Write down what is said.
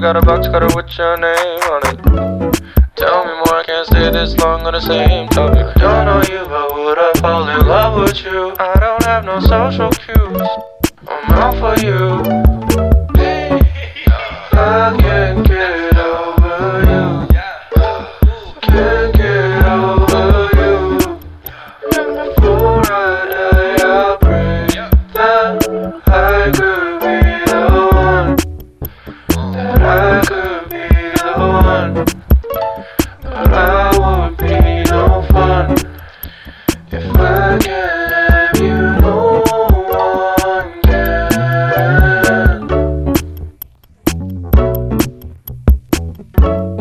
got a box cutter with your name on it. Tell me more, I can't stay this long on the same topic. I don't know you, but would I fall in love with you? I don't have no social cues, I'm out for you. I can't get over you. Can't get over you. And before I die, I pray that I could be the one. That I could be the one. But I would be no fun if I can't have you. No one can.